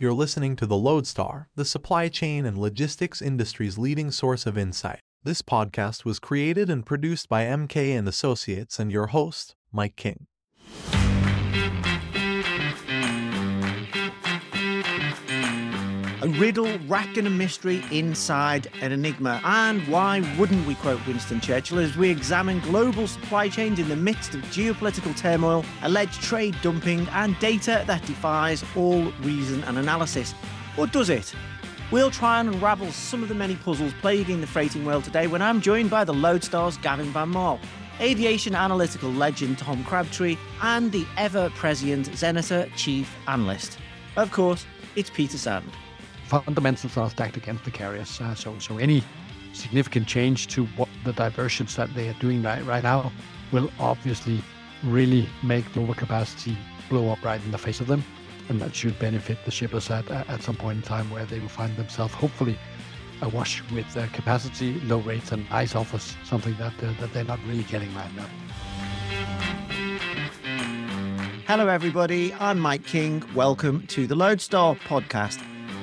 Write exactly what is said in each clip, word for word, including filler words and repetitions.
You're listening to The Lodestar, the supply chain and logistics industry's leading source of insight. This podcast was created and produced by M K and Associates and your host, Mike King. A riddle wrapped in a mystery inside an enigma. And why wouldn't we quote Winston Churchill as we examine global supply chains in the midst of geopolitical turmoil, alleged trade dumping, and data that defies all reason and analysis? Or does it? We'll try and unravel some of the many puzzles plaguing the freighting world today when I'm joined by the Lodestar's Gavin Van Maal, aviation analytical legend Tom Crabtree, and the ever-prescient Zenith chief analyst. Of course, it's Peter Sand. Fundamentals are stacked against the carriers. Uh, so, so any significant change to what the diversions that they are doing right, right now will obviously really make the overcapacity blow up right in the face of them. And that should benefit the shippers at, at some point in time where they will find themselves hopefully awash with uh, capacity, low rates, and ice offers, something that, uh, that they're not really getting right now. Hello, everybody. I'm Mike King. Welcome to the Lodestar podcast.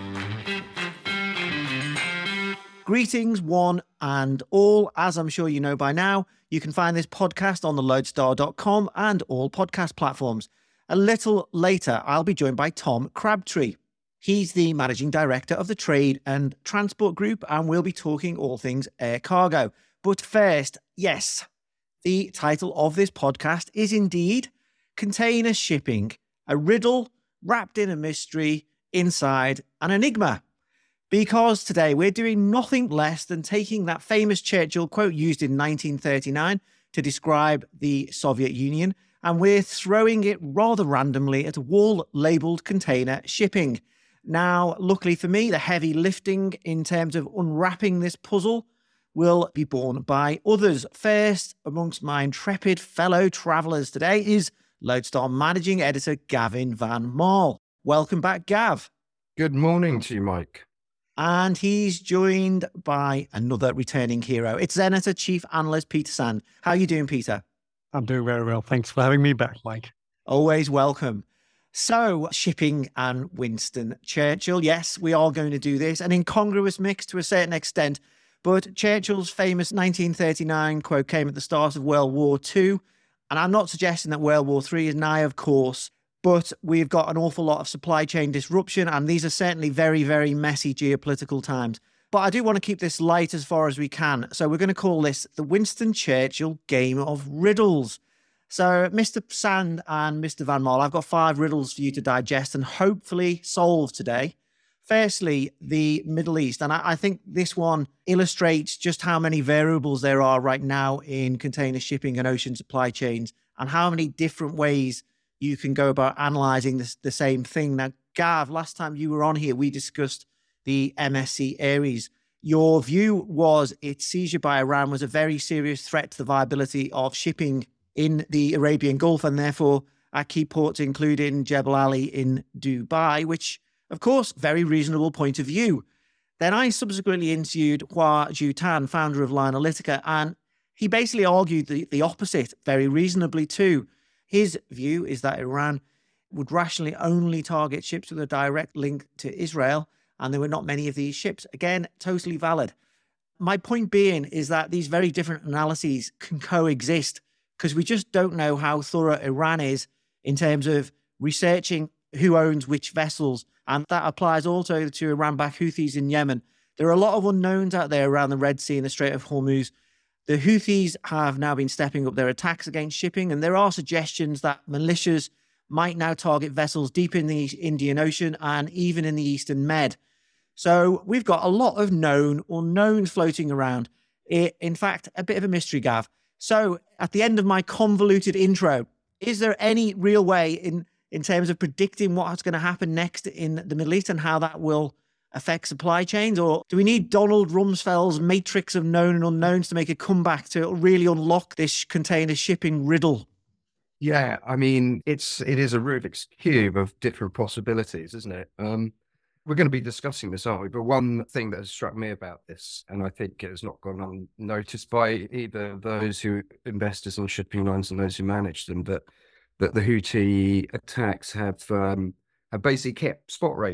Greetings, one and all. As I'm sure you know by now, you can find this podcast on the lodestar dot com and all podcast platforms. A little later, I'll be joined by Tom Crabtree. He's the Managing Director of the Trade and Transport Group, and we'll be talking all things air cargo. But first, yes, the title of this podcast is indeed Container Shipping, a riddle wrapped in a mystery inside an enigma. Because today we're doing nothing less than taking that famous Churchill quote used in nineteen thirty-nine to describe the Soviet Union, and we're throwing it rather randomly at wall-labelled container shipping. Now, luckily for me, the heavy lifting in terms of unwrapping this puzzle will be borne by others. First, amongst my intrepid fellow travellers today is Lodestar Managing Editor Gavin Van Maal. Welcome back, Gav. Good morning to you, Mike. And he's joined by another returning hero. It's Zenith Chief Analyst Peter Sand. How are you doing, Peter? I'm doing very well. Thanks for having me back, Mike. Always welcome. So, shipping and Winston Churchill. Yes, we are going to do this. An incongruous mix to a certain extent. But Churchill's famous nineteen thirty-nine quote came at the start of World War Two. And I'm not suggesting that World War Three is nigh, of course. But we've got an awful lot of supply chain disruption, and these are certainly very, very messy geopolitical times. But I do want to keep this light as far as we can. So we're going to call this the Winston Churchill Game of Riddles. So Mister Sand and Mister Van Maal, I've got five riddles for you to digest and hopefully solve today. Firstly, the Middle East. And I, I think this one illustrates just how many variables there are right now in container shipping and ocean supply chains, and how many different ways you can go about analysing this, the same thing. Now, Gav, last time you were on here, we discussed the M S C Ares. Your view was its seizure by Iran was a very serious threat to the viability of shipping in the Arabian Gulf, and therefore at key ports, including Jebel Ali in Dubai, which, of course, very reasonable point of view. Then I subsequently interviewed Hua Jutan, founder of Linalytica, and he basically argued the, the opposite, very reasonably too. His view is that Iran would rationally only target ships with a direct link to Israel, and there were not many of these ships. Again, totally valid. My point being is that these very different analyses can coexist because we just don't know how thorough Iran is in terms of researching who owns which vessels, and that applies also to Iran-backed Houthis in Yemen. There are a lot of unknowns out there around the Red Sea and the Strait of Hormuz. The Houthis have now been stepping up their attacks against shipping, and there are suggestions that militias might now target vessels deep in the Indian Ocean and even in the Eastern Med. So we've got a lot of known unknowns floating around. It, in fact, a bit of a mystery, Gav. So at the end of my convoluted intro, is there any real way in, in terms of predicting what's going to happen next in the Middle East and how that will affect supply chains? Or do we need Donald Rumsfeld's matrix of known and unknowns to make a comeback to really unlock this container shipping riddle? Yeah, I mean, it's it is a Rubik's Cube of different possibilities, isn't it? Um, we're going to be discussing this, aren't we? But one thing that has struck me about this, and I think it has not gone unnoticed by either those who investors on shipping lines and those who manage them, that that the Houthi attacks have um, have basically kept spot rates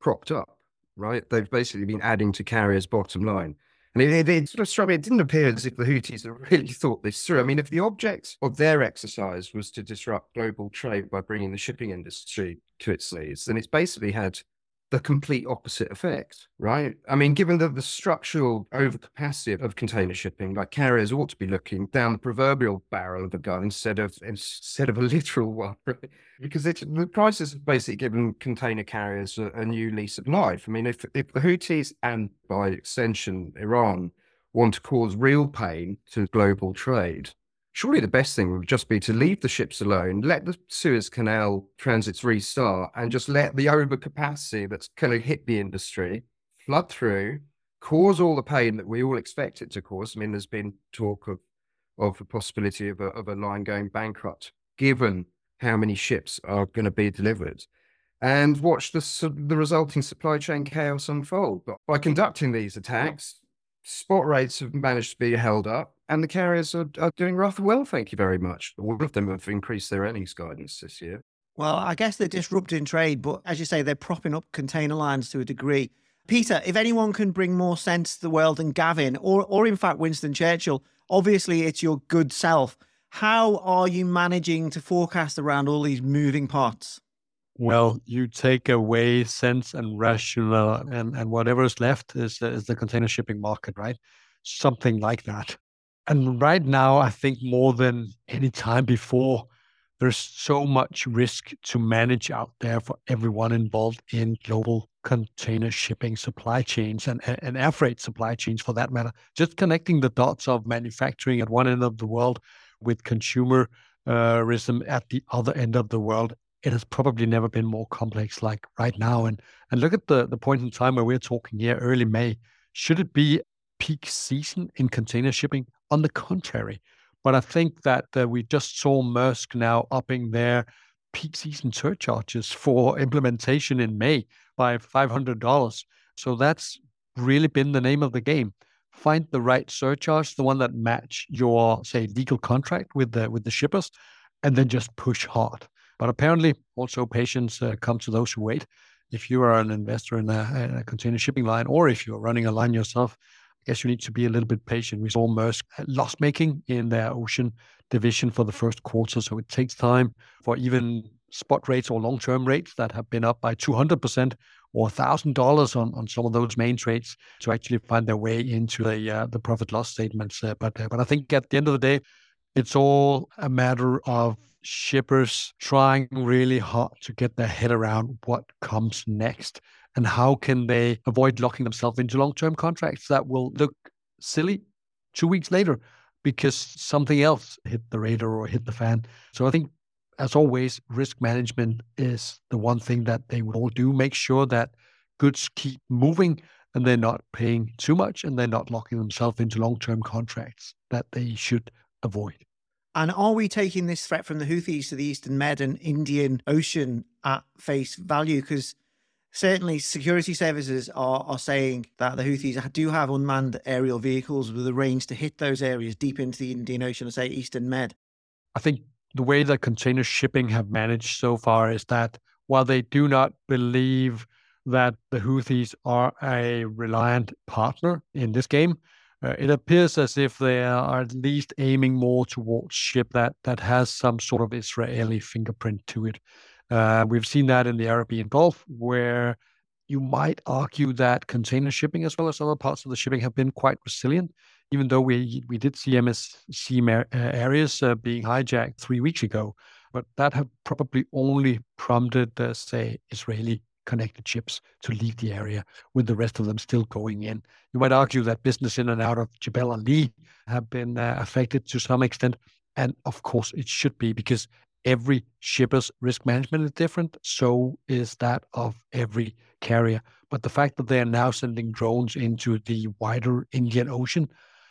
propped up, right? They've basically been adding to carriers' bottom line. And it, it, it sort of struck me, it didn't appear as if the Houthis had really thought this through. I mean, if the object of their exercise was to disrupt global trade by bringing the shipping industry to its knees, then it's basically had the complete opposite effect, right? I mean, given the, the structural overcapacity of container shipping, like carriers ought to be looking down the proverbial barrel of a gun instead of instead of a literal one, right? Because it's, the crisis has basically given container carriers a, a new lease of life. I mean, if if the Houthis and by extension Iran want to cause real pain to global trade, surely the best thing would just be to leave the ships alone, let the Suez Canal transits restart, and just let the overcapacity that's going to hit the industry flood through, cause all the pain that we all expect it to cause. I mean, there's been talk of, of the possibility of a, of a line going bankrupt, given how many ships are going to be delivered, and watch the, the resulting supply chain chaos unfold. But by conducting these attacks, spot rates have managed to be held up, and the carriers are, are doing rather well, thank you very much. All of them have increased their earnings guidance this year. Well, I guess they're disrupting trade, but as you say, they're propping up container lines to a degree. Peter, if anyone can bring more sense to the world than Gavin, or, or in fact Winston Churchill, obviously it's your good self. How are you managing to forecast around all these moving parts? Well, you take away sense and rational, and, and whatever is left is, is the container shipping market, right? Something like that. And right now, I think more than any time before, there's so much risk to manage out there for everyone involved in global container shipping supply chains and, and air freight supply chains for that matter. Just connecting the dots of manufacturing at one end of the world with consumerism at the other end of the world. It has probably never been more complex like right now. And and look at the, the point in time where we're talking here, early May. Should it be peak season in container shipping? On the contrary. But I think that uh, we just saw Maersk now upping their peak season surcharges for implementation in May by five hundred dollars. So that's really been the name of the game. Find the right surcharge, the one that match your, say, legal contract with the, with the shippers, and then just push hard. But apparently, also patience uh, comes to those who wait. If you are an investor in a, in a container shipping line, or if you're running a line yourself, I guess you need to be a little bit patient. We saw Maersk loss-making in their ocean division for the first quarter, so it takes time for even spot rates or long-term rates that have been up by two hundred percent or one thousand dollars on, on some of those main trades to actually find their way into the uh, the profit loss statements. Uh, but uh, but I think at the end of the day, it's all a matter of shippers trying really hard to get their head around what comes next and how can they avoid locking themselves into long-term contracts that will look silly two weeks later because something else hit the radar or hit the fan. So I think, as always, risk management is the one thing that they will all do. Make sure that goods keep moving and they're not paying too much and they're not locking themselves into long-term contracts that they should avoid. And are we taking this threat from the Houthis to the Eastern Med and Indian Ocean at face value? Because certainly security services are, are saying that the Houthis do have unmanned aerial vehicles with a range to hit those areas deep into the Indian Ocean, or say Eastern Med. I think the way that container shipping have managed so far is that while they do not believe that the Houthis are a reliant partner in this game, Uh, it appears as if they are at least aiming more towards ship that that has some sort of Israeli fingerprint to it. Uh, we've seen that in the Arabian Gulf, where you might argue that container shipping as well as other parts of the shipping have been quite resilient, even though we we did see M S C areas uh, being hijacked three weeks ago. But that have probably only prompted, uh, say, Israeli connected ships to leave the area, with the rest of them still going in. You might argue that business in and out of Jebel Ali have been uh, affected to some extent. And of course it should be, because every shipper's risk management is different. So is that of every carrier. But the fact that they are now sending drones into the wider Indian Ocean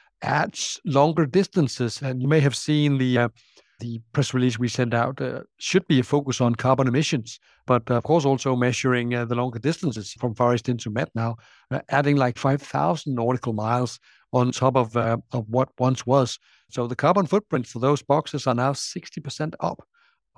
adds longer distances. And you may have seen the uh, The press release we sent out uh, should be a focus on carbon emissions, but uh, of course also measuring uh, the longer distances from Far East into Med now, uh, adding like five thousand nautical miles on top of uh, of what once was. So the carbon footprint for those boxes are now sixty percent up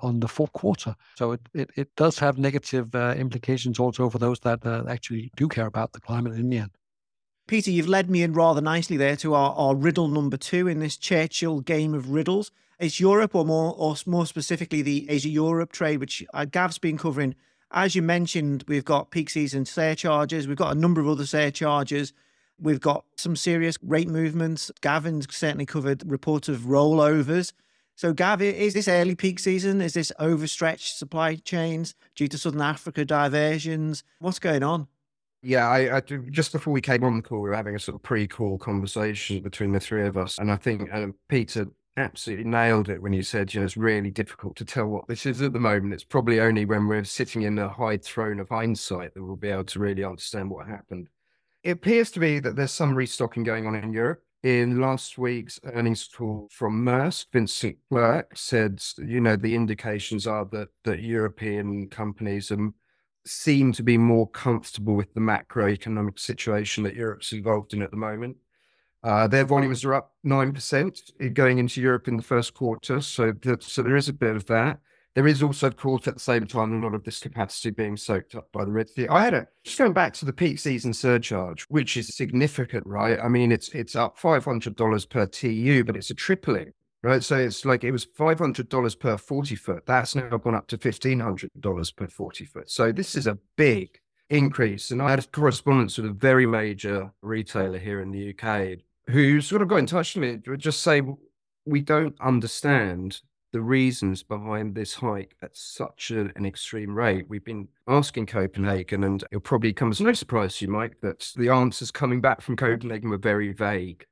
on the fourth quarter. So it, it, it does have negative uh, implications also for those that uh, actually do care about the climate in the end. Peter, you've led me in rather nicely there to our, our riddle number two in this Churchill game of riddles. It's Europe, or more or more specifically the Asia-Europe trade, which uh, Gav's been covering. As you mentioned, we've got peak season surcharges. We've got a number of other surcharges. We've got some serious rate movements. Gavin's certainly covered reports of rollovers. So, Gav, is this early peak season? Is this overstretched supply chains due to Southern Africa diversions? What's going on? Yeah, I, I just before we came on the call, we were having a sort of pre-call conversation between the three of us. And I think um, Peter absolutely nailed it when he said, you know, it's really difficult to tell what this is at the moment. It's probably only when we're sitting in the high throne of hindsight that we'll be able to really understand what happened. It appears to be that there's some restocking going on in Europe. In last week's earnings call from Maersk, Vincent Clerc said, you know, the indications are that, that European companies um, seem to be more comfortable with the macroeconomic situation that Europe's involved in at the moment. Uh, their volumes are up nine percent going into Europe in the first quarter. So, that, so there is a bit of that. There is also, of course, at the same time, a lot of this capacity being soaked up by the Red Sea. I had a, just going back to the peak season surcharge, which is significant, right? I mean, it's it's up five hundred dollars per T U, but it's a tripling, right? So it's like it was five hundred dollars per forty foot. That's now gone up to fifteen hundred dollars per forty foot. So this is a big increase. And I had a correspondence with a very major retailer here in the U K who sort of got in touch with me to just say, we don't understand the reasons behind this hike at such a, an extreme rate. We've been asking Copenhagen, and it'll probably come as no surprise to you, Mike, that the answers coming back from Copenhagen were very vague.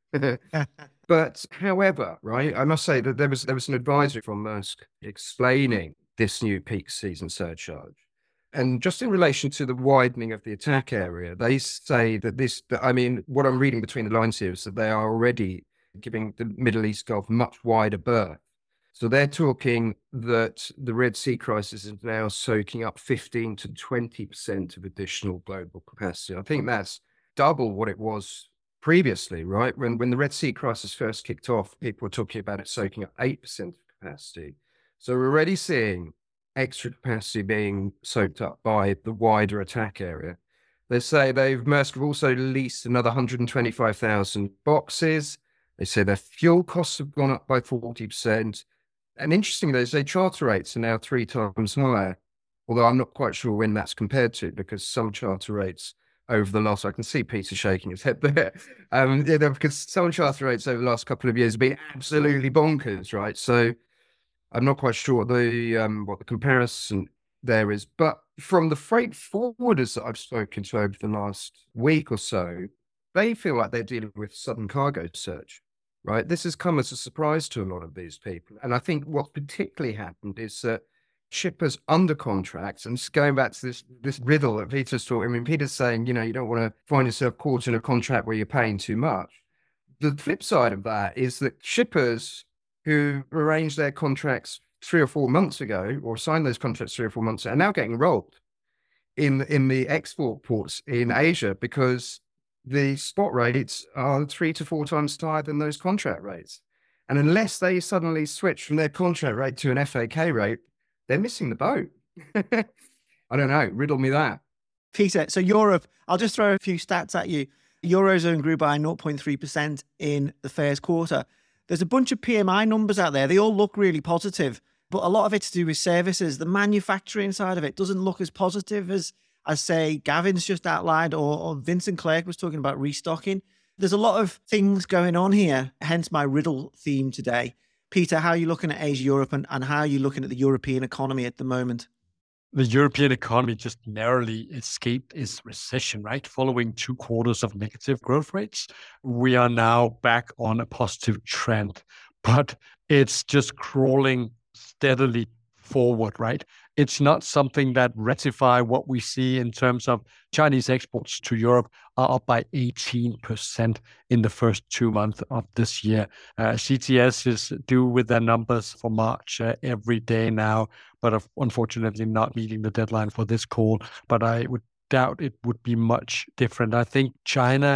But however, right, I must say that there was there was an advisory from Maersk explaining this new peak season surcharge. And just in relation to the widening of the attack area, they say that this, that, I mean, what I'm reading between the lines here is that they are already giving the Middle East Gulf much wider berth. So they're talking that the Red Sea crisis is now soaking up fifteen to twenty percent of additional global capacity. I think that's double what it was previously, right? When when the Red Sea crisis first kicked off, people were talking about it soaking up eight percent of capacity. So we're already seeing extra capacity being soaked up by the wider attack area. They say they've, Maersk have also leased another one hundred twenty-five thousand boxes. They say their fuel costs have gone up by forty percent. And interestingly, they say charter rates are now three times higher, although I'm not quite sure when that's compared to, because some charter rates over the last, I can see Peter shaking his head there, um, you know, because some charter rates over the last couple of years have been absolutely bonkers, right? So I'm not quite sure what the, um, what the comparison there is. But from the freight forwarders that I've spoken to over the last week or so, they feel like they're dealing with sudden cargo surge. Right, this has come as a surprise to a lot of these people. And I think what particularly happened is that shippers under contracts, and just going back to this this riddle that Peter's talking, I mean, Peter's saying, you know, you don't want to find yourself caught in a contract where you're paying too much. The flip side of that is that shippers who arranged their contracts three or four months ago, or signed those contracts three or four months ago, are now getting rolled in, in the export ports in Asia, because the spot rates are three to four times higher than those contract rates. And unless they suddenly switch from their contract rate to an F A K rate, they're missing the boat. I don't know. Riddle me that. Peter, so Europe, I'll just throw a few stats at you. Eurozone grew by zero point three percent in the first quarter. There's a bunch of P M I numbers out there. They all look really positive, but a lot of it's to do with services. The manufacturing side of it doesn't look as positive as as say Gavin's just outlined, or, or Vincent Clerc was talking about restocking. There's a lot of things going on here, hence my riddle theme today. Peter, how are you looking at Asia, Europe, and, and how are you looking at the European economy at the moment? The European economy just narrowly escaped its recession, right? Following two quarters of negative growth rates, we are now back on a positive trend, but it's just crawling steadily forward, right? It's not something that ratify what we see in terms of Chinese exports to Europe are up by eighteen percent in the first two months of this year. Uh, C T S is due with their numbers for March uh, every day now, but unfortunately not meeting the deadline for this call. But I would doubt it would be much different. I think China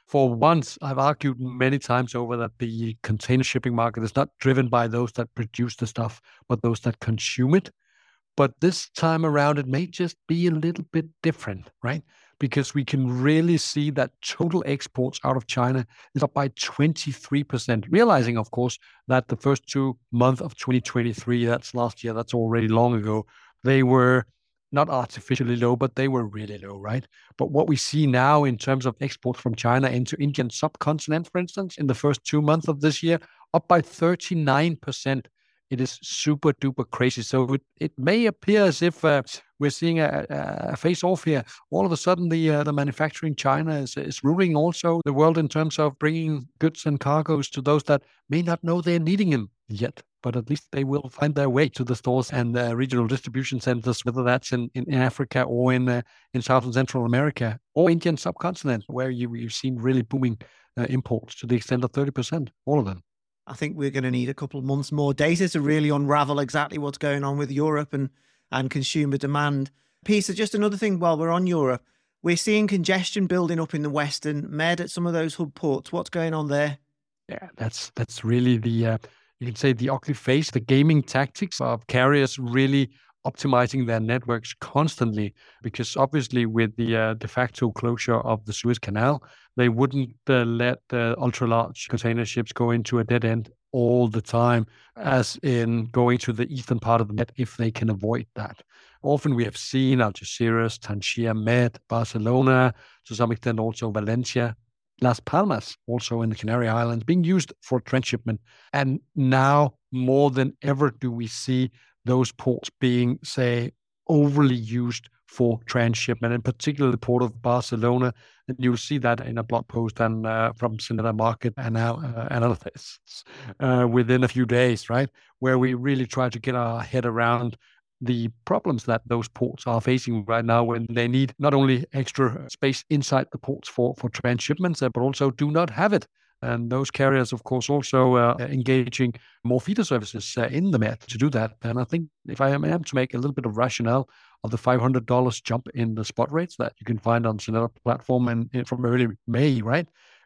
For once, I've argued many times over that the container shipping market is not driven by those that produce the stuff, but those that consume it. But this time around, it may just be a little bit different, right? Because we can really see that total exports out of China is up by twenty-three percent, realizing, of course, that the first two months of twenty twenty-three, that's last year, that's already long ago, they were not artificially low, but they were really low, right? But what we see now in terms of exports from China into Indian subcontinent, for instance, in the first two months of this year, up by thirty-nine percent. It is super duper crazy. So it, it may appear as if uh, we're seeing a, a face-off here. All of a sudden, the uh, the manufacturing China is, is ruling also the world in terms of bringing goods and cargoes to those that may not know they're needing them yet. But at least they will find their way to the stores and uh, regional distribution centers, whether that's in, in Africa or in uh, in South and Central America or Indian subcontinent, where you, you've seen really booming uh, imports to the extent of thirty percent, all of them. I think we're going to need a couple of months more data to really unravel exactly what's going on with Europe and, and consumer demand. Peter, just another thing while we're on Europe, we're seeing congestion building up in the Western Med at some of those hub ports. What's going on there? Yeah, that's that's really the, uh, you can say the ugly face, the gaming tactics of carriers really optimizing their networks constantly, because obviously with the uh, de facto closure of the Suez Canal, they wouldn't uh, let the ultra-large container ships go into a dead end all the time, as in going to the eastern part of the Med if they can avoid that. Often we have seen Algeciras, Tangier Med, Barcelona, to some extent also Valencia, Las Palmas, also in the Canary Islands, being used for transshipment. And now more than ever do we see those ports being, say, overly used for transshipment, in particular the port of Barcelona. And you'll see that in a blog post and uh, from Senator Market and now uh, analysts uh, within a few days, right? Where we really try to get our head around the problems that those ports are facing right now when they need not only extra space inside the ports for, for transshipments, uh, but also do not have it. And those carriers, of course, also uh, engaging more feeder services uh, in the Med to do that. And I think if I am to make a little bit of rationale of the five hundred dollars jump in the spot rates that you can find on Senator platform and, and from early May, right?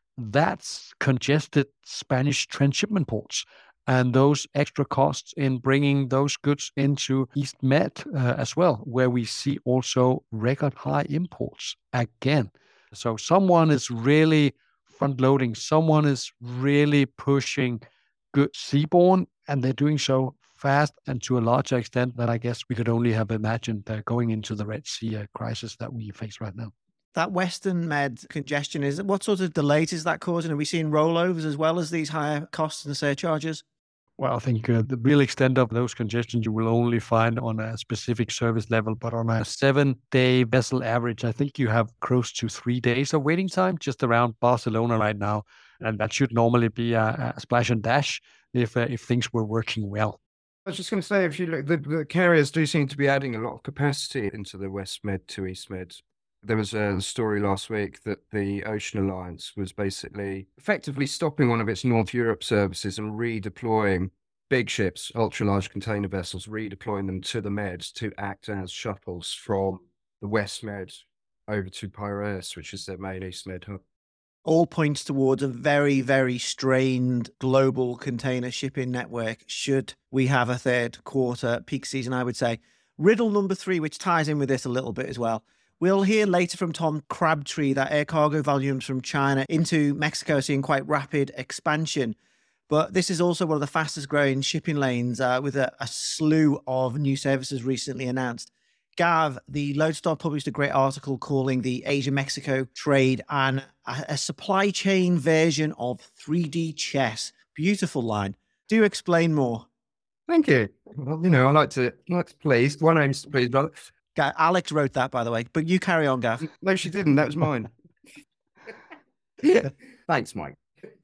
That's congested Spanish transshipment ports. And those extra costs in bringing those goods into East Med uh, as well, where we see also record high imports again. So someone is really front loading, someone is really pushing goods seaborne, and they're doing so fast and to a larger extent that I guess we could only have imagined uh, going into the Red Sea uh, crisis that we face right now. That Western Med congestion, is what sort of delays is that causing? Are we seeing rollovers as well as these higher costs and surcharges? Well, I think uh, the real extent of those congestions you will only find on a specific service level, but on a seven-day vessel average, I think you have close to three days of waiting time just around Barcelona right now, and that should normally be a, a splash and dash if uh, if things were working well. I was just going to say, if you look, the, the carriers do seem to be adding a lot of capacity into the West Med to East Med. There was a story last week that the Ocean Alliance was basically effectively stopping one of its North Europe services and redeploying big ships, ultra-large container vessels, redeploying them to the Med to act as shuttles from the West Med over to Piraeus, which is their main East Med hub. All points towards a very, very strained global container shipping network should we have a third quarter peak season, I would say. Riddle number three, which ties in with this a little bit as well. We'll hear later from Tom Crabtree that air cargo volumes from China into Mexico are seeing quite rapid expansion. But this is also one of the fastest growing shipping lanes uh, with a, a slew of new services recently announced. Gav, the Lodestar published a great article calling the Asia-Mexico trade and a, a supply chain version of three D chess. Beautiful line. Do explain more. Thank you. Well, you know, I like to, I like to please. One aims to please, brother. Alex wrote that, by the way, but you carry on, Gav. No, she didn't. That was mine. Yeah. Thanks, Mike.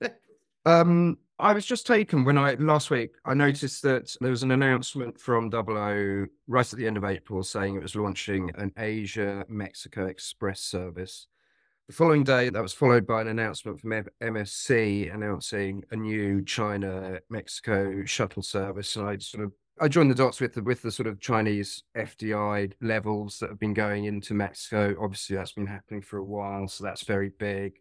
um, I was just taken when I, last week, I noticed that there was an announcement from Double O right at the end of April saying it was launching an Asia-Mexico Express service. The following day, that was followed by an announcement from M S C announcing a new China-Mexico shuttle service. And I sort of I joined the dots with the, with the sort of Chinese F D I levels that have been going into Mexico. Obviously, that's been happening for a while, so that's very big.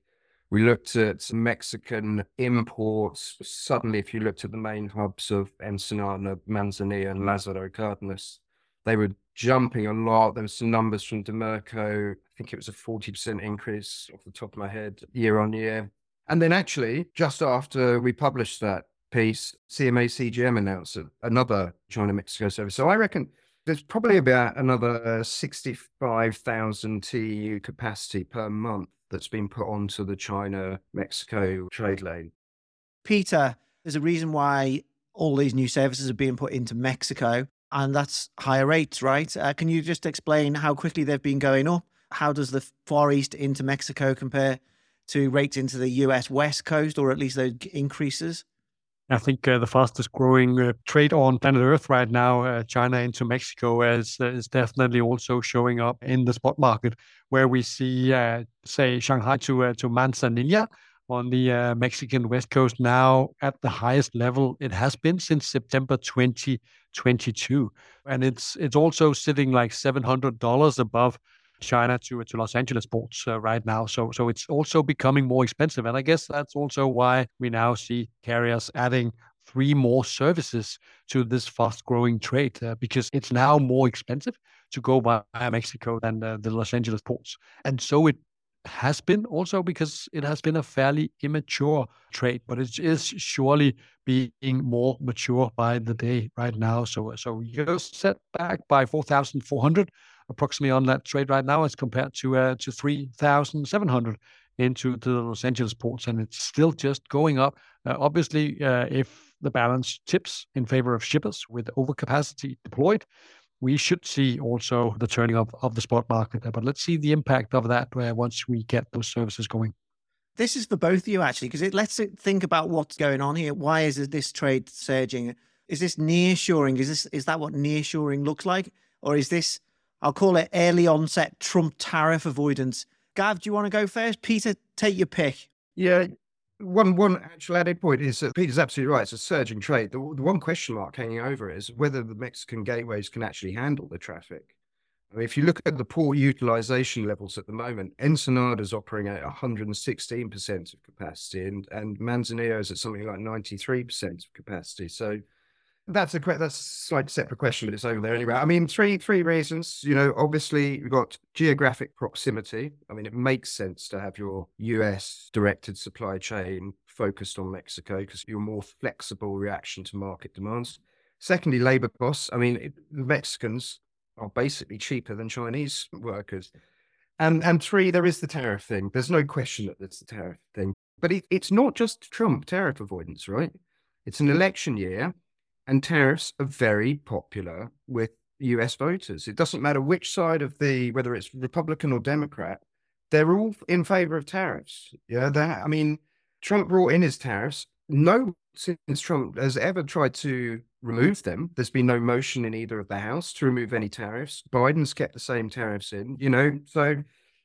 We looked at Mexican imports. Suddenly, if you looked at the main hubs of Ensenada, Manzanillo, and Lázaro Cárdenas, they were jumping a lot. There were some numbers from Demerco. I think it was a forty percent increase off the top of my head, year on year. And then actually, just after we published that piece, C M A C G M announced another China-Mexico service. So I reckon there's probably about another sixty-five thousand T E U capacity per month that's been put onto the China-Mexico trade lane. Peter, there's a reason why all these new services are being put into Mexico, and that's higher rates, right? Uh, can you just explain how quickly they've been going up? How does the Far East into Mexico compare to rates into the U S West Coast, or at least those increases? I think uh, the fastest growing uh, trade on planet Earth right now, uh, China into Mexico, is, uh, is definitely also showing up in the spot market, where we see, uh, say, Shanghai to uh, to Manzanilla on the uh, Mexican West Coast now at the highest level it has been since September twenty twenty-two. And it's it's also sitting like seven hundred dollars above China to to Los Angeles ports uh, right now. So so it's also becoming more expensive. And I guess that's also why we now see carriers adding three more services to this fast growing trade, uh, because it's now more expensive to go via Mexico than uh, the Los Angeles ports. And so it has been also because it has been a fairly immature trade, but it is surely being more mature by the day right now. So so you're set back by four thousand four hundred approximately on that trade right now, as compared to uh, to three thousand seven hundred into the Los Angeles ports, and it's still just going up. Uh, obviously, uh, if the balance tips in favor of shippers with overcapacity deployed, we should see also the turning of, of the spot market. But let's see the impact of that uh, once we get those services going. This is for both of you, actually, because it lets it think about what's going on here. Why is this trade surging? Is this nearshoring? Is this is that what nearshoring looks like? Or is this, I'll call it early onset Trump tariff avoidance? Gav, do you want to go first? Peter, take your pick. Yeah, one one actual added point is that Peter's absolutely right. It's a surging trade. The, the one question mark hanging over is whether the Mexican gateways can actually handle the traffic. I mean, if you look at the port utilization levels at the moment, Ensenada's operating at one hundred sixteen percent of capacity, and, and Manzanillo's at something like ninety-three percent of capacity. So that's a that's a slight separate question, but it's over there anyway. I mean, three three reasons. You know, obviously we've got geographic proximity. I mean, it makes sense to have your U S directed supply chain focused on Mexico because you're more flexible reaction to market demands. Secondly, labor costs. I mean, it, the Mexicans are basically cheaper than Chinese workers. And and three, there is the tariff thing. There's no question that it's the tariff thing. But it, it's not just Trump tariff avoidance, right? It's an election year, and tariffs are very popular with U S voters. It doesn't matter which side of the, whether it's Republican or Democrat, they're all in favor of tariffs. Yeah, that I mean, Trump brought in his tariffs. No, since Trump has ever tried to remove them, there's been no motion in either of the House to remove any tariffs. Biden's kept the same tariffs in, you know, so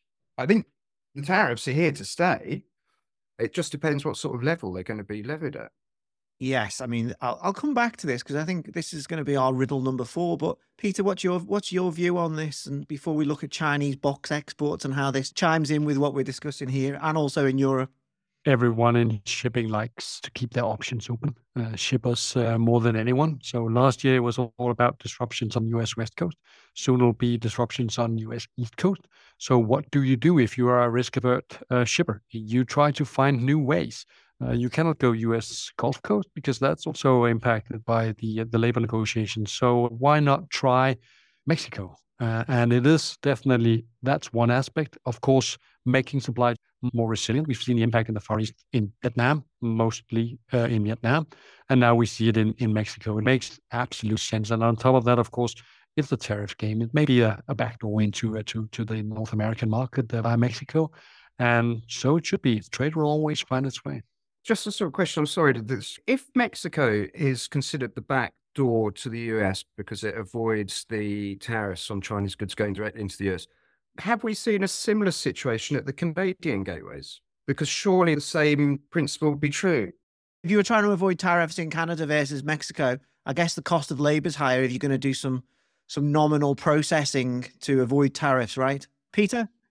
I think the tariffs are here to stay. It just depends what sort of level they're going to be levied at. Yes, I mean, I'll, I'll come back to this because I think this is going to be our riddle number four. But Peter, what's your what's your view on this? And before we look at Chinese box exports and how this chimes in with what we're discussing here and also in Europe. Everyone in shipping likes to keep their options open, uh, shippers uh, more than anyone. So last year it was all about disruptions on U S West Coast. Soon it'll be disruptions on U S East Coast. So what do you do if you are a risk-avert uh, shipper? You try to find new ways. Uh, you cannot go U S Gulf Coast because that's also impacted by the the labor negotiations. So why not try Mexico? Uh, and it is definitely, that's one aspect. Of course, making supply more resilient. We've seen the impact in the Far East in Vietnam, mostly uh, in Vietnam. And now we see it in, in Mexico. It makes absolute sense. And on top of that, of course, it's the tariff game. It may be a, a backdoor into uh, to, to the North American market uh, by Mexico. And so it should be. Trade will always find its way. Just a sort of question, I'm sorry to this. If Mexico is considered the back door to the U S because it avoids the tariffs on Chinese goods going directly into the U S, have we seen a similar situation at the Canadian gateways? Because surely the same principle would be true. If you were trying to avoid tariffs in Canada versus Mexico, I guess the cost of labor is higher if you're going to do some some nominal processing to avoid tariffs, right? Peter?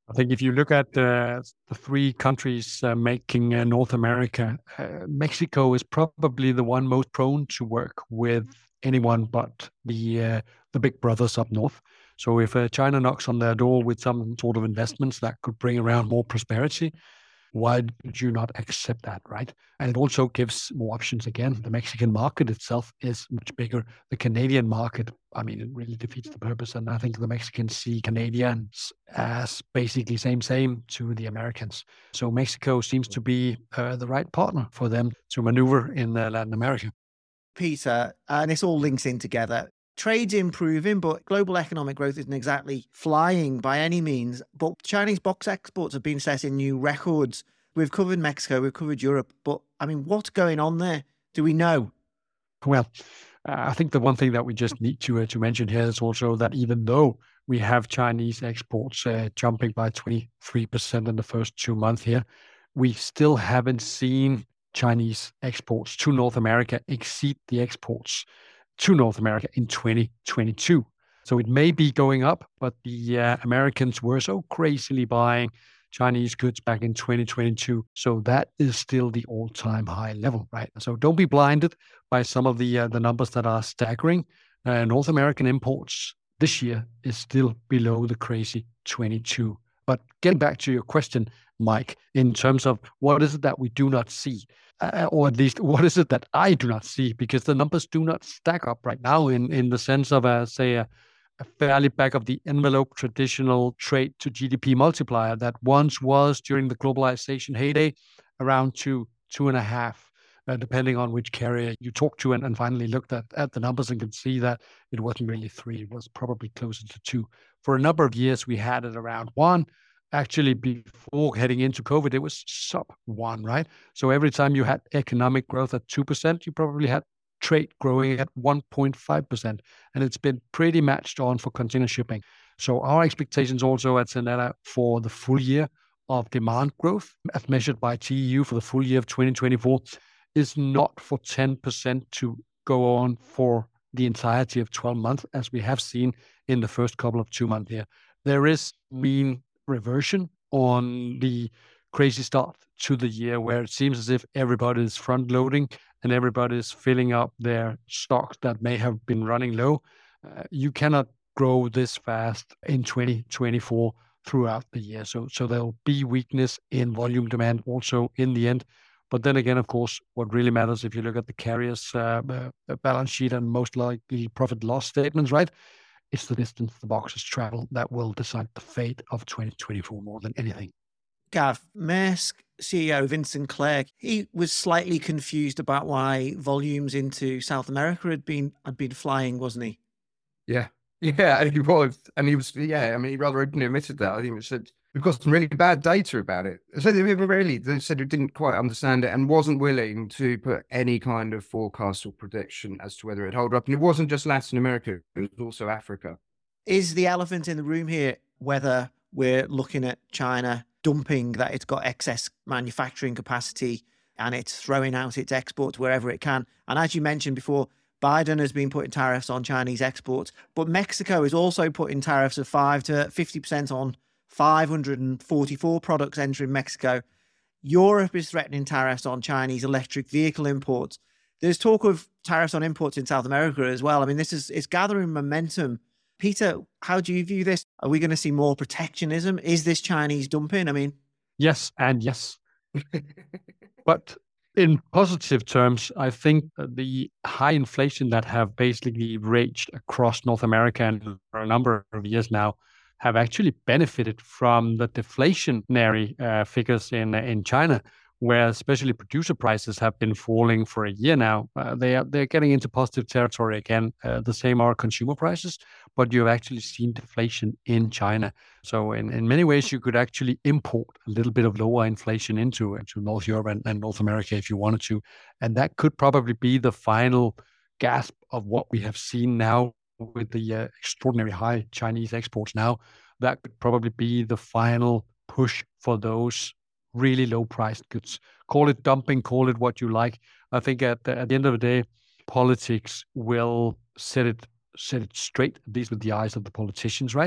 I think if you look at uh, the three countries uh, making uh, North America, uh, Mexico is probably the one most prone to work with anyone but the uh, the big brothers up north. So if uh, China knocks on their door with some sort of investments that could bring around more prosperity, why would you not accept that, right? And it also gives more options again. The Mexican market itself is much bigger. The Canadian market, I mean, it really defeats the purpose. And I think the Mexicans see Canadians as basically same, same to the Americans. So Mexico seems to be uh, the right partner for them to maneuver in uh, Latin America. Peter, and this all links in together. Trade's improving, but global economic growth isn't exactly flying by any means. But Chinese box exports have been setting new records. We've covered Mexico, we've covered Europe, but I mean, what's going on there? Do we know? Well, uh, I think the one thing that we just need to uh, to mention here is also that even though we have Chinese exports uh, jumping by twenty-three percent in the first two months here, we still haven't seen Chinese exports to North America exceed the exports to North America in twenty twenty-two. So it may be going up, but the uh, Americans were so crazily buying Chinese goods back in twenty twenty-two. So that is still the all-time high level, right? So don't be blinded by some of the uh, the numbers that are staggering. Uh, North American imports this year is still below the crazy twenty-two. But getting back to your question, Mike, in terms of what is it that we do not see? Uh, or at least what is it that I do not see? Because the numbers do not stack up right now in, in the sense of, a, say, a, a fairly back of the envelope traditional trade to G D P multiplier that once was during the globalization heyday around two, two and a half, uh, depending on which carrier you talk to, and, and finally looked at, at the numbers and can see that it wasn't really three, it was probably closer to two. For a number of years, we had it around one. Actually, before heading into COVID, it was sub one, right? So every time you had economic growth at two percent, you probably had trade growing at one point five percent. And it's been pretty matched on for container shipping. So our expectations also at Cynetta for the full year of demand growth, as measured by T E U for the full year of twenty twenty-four, is not for ten percent to go on for the entirety of twelve months, as we have seen in the first couple of two months here. There is mean reversion on the crazy start to the year where it seems as if everybody is front loading and everybody is filling up their stocks that may have been running low. Uh, you cannot grow this fast in twenty twenty-four throughout the year. So, so there'll be weakness in volume demand also in the end. But then again, of course, what really matters if you look at the carrier's uh, uh, balance sheet and most likely profit loss statements, right? It's the distance the boxes travel that will decide the fate of twenty twenty-four more than anything. Gav, Maersk C E O Vincent Clerc, he was slightly confused about why volumes into South America had been had been flying, wasn't he? Yeah, yeah, and he was, and he was, yeah. I mean, he rather openly admitted that. I think he said we've got some really bad data about it. So they really, they said he didn't quite understand it and wasn't willing to put any kind of forecast or prediction as to whether it hold up. And it wasn't just Latin America; it was also Africa. Is the elephant in the room here whether we're looking at China dumping that it's got excess manufacturing capacity and it's throwing out its exports wherever it can? And as you mentioned before, Biden has been putting tariffs on Chinese exports, but Mexico is also putting tariffs of five to fifty percent on five hundred forty-four products entering Mexico. Europe is threatening tariffs on Chinese electric vehicle imports. There's talk of tariffs on imports in South America as well. I mean, this is it's gathering momentum. Peter, how do you view this? Are we going to see more protectionism? Is this Chinese dumping? I mean, yes and yes. But in positive terms, I think the high inflation that have basically raged across North America and for a number of years now have actually benefited from the deflationary uh, figures in in China, where especially producer prices have been falling for a year now. Uh, they are they're getting into positive territory again. Uh, the same are consumer prices, but you've actually seen deflation in China. So in, in many ways, you could actually import a little bit of lower inflation into, into North Europe and, and North America if you wanted to. And that could probably be the final gasp of what we have seen now with the uh, extraordinary high Chinese exports now. That could probably be the final push for those really low-priced goods. Call it dumping, call it what you like. I think at the, at the end of the day, politics will set it set it straight, at least with the eyes of the politicians, right?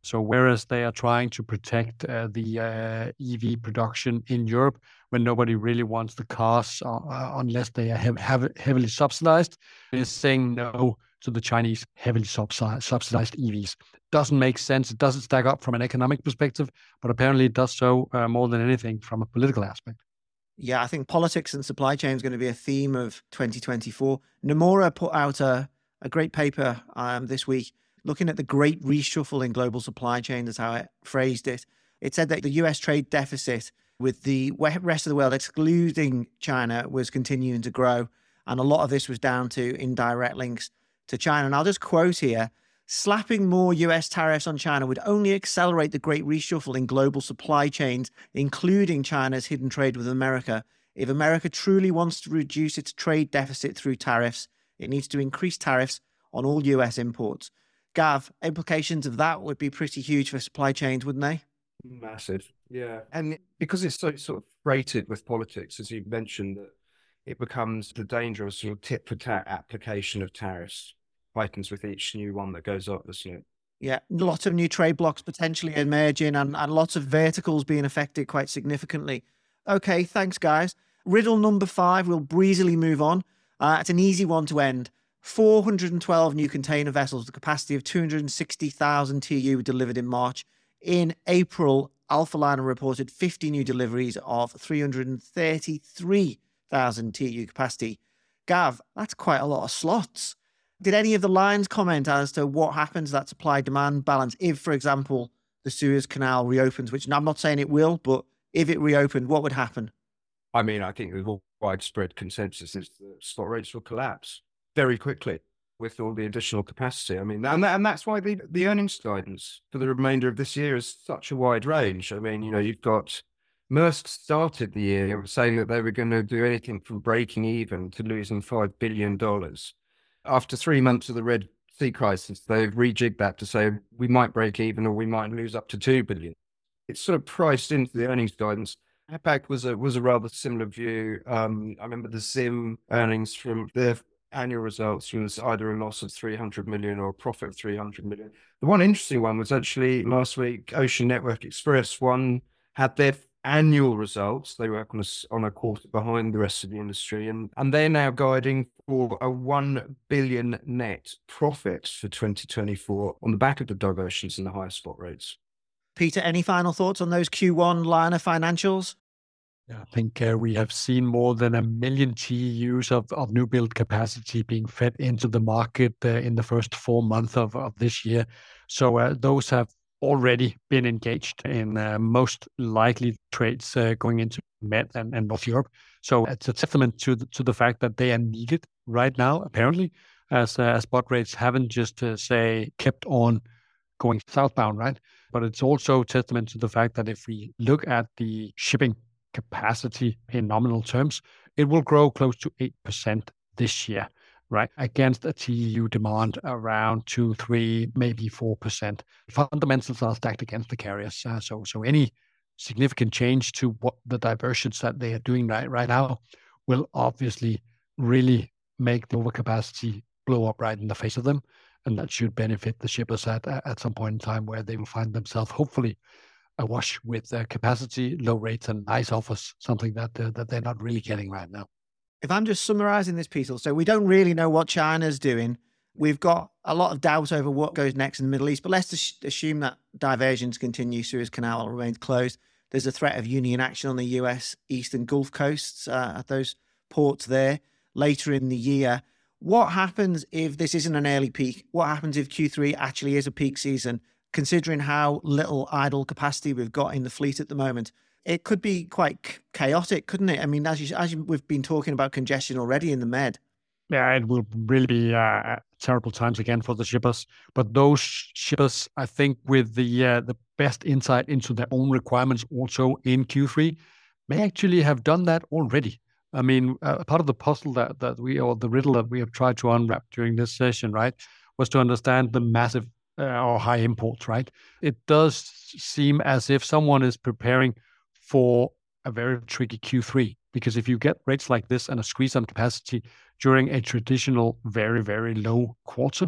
So whereas they are trying to protect uh, the uh, E V production in Europe, when nobody really wants the cars uh, uh, unless they are hev- hev- heavily subsidized, is saying no to the Chinese heavily subsidized, subsidized E Vs. Doesn't make sense. It doesn't stack up from an economic perspective, but apparently it does so uh, more than anything from a political aspect. Yeah, I think politics and supply chain is going to be a theme of twenty twenty-four. Nomura put out a, a great paper um, this week looking at the great reshuffle in global supply chain, is how it phrased it. It said that the U S trade deficit with the rest of the world, excluding China, was continuing to grow. And a lot of this was down to indirect links to China. And I'll just quote here, slapping more U S tariffs on China would only accelerate the great reshuffle in global supply chains, including China's hidden trade with America. If America truly wants to reduce its trade deficit through tariffs, it needs to increase tariffs on all U S imports. Gav, implications of that would be pretty huge for supply chains, wouldn't they? Massive, yeah. And because it's so sort of freighted with politics, as you mentioned, that it becomes the danger of sort of tit for tat application of tariffs heightens with each new one that goes up, doesn't it? Yeah, lots of new trade blocks potentially emerging and, and lots of verticals being affected quite significantly. Okay, thanks, guys. Riddle number five, we'll breezily move on. Uh, it's an easy one to end. four hundred twelve new container vessels, the capacity of two hundred sixty thousand T E U were delivered in March. In April, Alphaliner reported fifty new deliveries of three hundred thirty-three thousand T E U capacity. Gav, that's quite a lot of slots. Did any of the lines comment as to what happens to that supply-demand balance if, for example, the Suez Canal reopens, which I'm not saying it will, but if it reopened, what would happen? I mean, I think there's widespread consensus is that spot rates will collapse very quickly with all the additional capacity. I mean, and, that, and that's why the, the earnings guidance for the remainder of this year is such a wide range. I mean, you know, you've got Maersk started the year saying that they were going to do anything from breaking even to losing five billion dollars. After three months of the Red Sea crisis, they've rejigged that to say we might break even or we might lose up to two billion dollars. It's sort of priced into the earnings guidance. Hapag was a was a rather similar view. Um, I remember the Zim earnings from their annual results was either a loss of three hundred million or a profit of three hundred million. The one interesting one was actually last week, Ocean Network Express one had their annual results. They were on a, on a quarter behind the rest of the industry, and, and they're now guiding for a one billion net profit for twenty twenty-four on the back of the diversions and the higher spot rates. Peter, any final thoughts on those Q one liner financials? Yeah, I think uh, we have seen more than a million T E Us of, of new build capacity being fed into the market uh, in the first four months of, of this year. So uh, those have already been engaged in uh, most likely trades uh, going into Med and, and North Europe. So it's a testament to the, to the fact that they are needed right now, apparently, as uh, as spot rates haven't just, uh, say, kept on going southbound, right? But it's also testament to the fact that if we look at the shipping capacity in nominal terms, it will grow close to eight percent this year, right? Against a T E U demand around two, three, maybe four percent. Fundamentals are stacked against the carriers. Uh, so, so any significant change to what the diversions that they are doing right, right now will obviously really make the overcapacity blow up right in the face of them. And that should benefit the shippers at, at some point in time where they will find themselves hopefully awash with uh, capacity, low rates, and nice offers, something that uh, that they're not really getting right now. If I'm just summarizing this, Peter, so we don't really know what China's doing. We've got a lot of doubt over what goes next in the Middle East, but let's just assume that diversions continue, Suez Canal remains closed. There's a threat of union action on the U S eastern Gulf coasts uh, at those ports there later in the year. What happens if this isn't an early peak? What happens if Q three actually is a peak season? Considering how little idle capacity we've got in the fleet at the moment, it could be quite chaotic, couldn't it? I mean, as you, as you, we've been talking about congestion already in the Med. Yeah, it will really be uh, terrible times again for the shippers. But those shippers, I think, with the uh, the best insight into their own requirements also in Q three, may actually have done that already. I mean, uh, part of the puzzle that, that we, or the riddle that we have tried to unwrap during this session, right, was to understand the massive uh, or high imports, right? It does seem as if someone is preparing for a very tricky Q three, because if you get rates like this and a squeeze on capacity during a traditional very, very low quarter,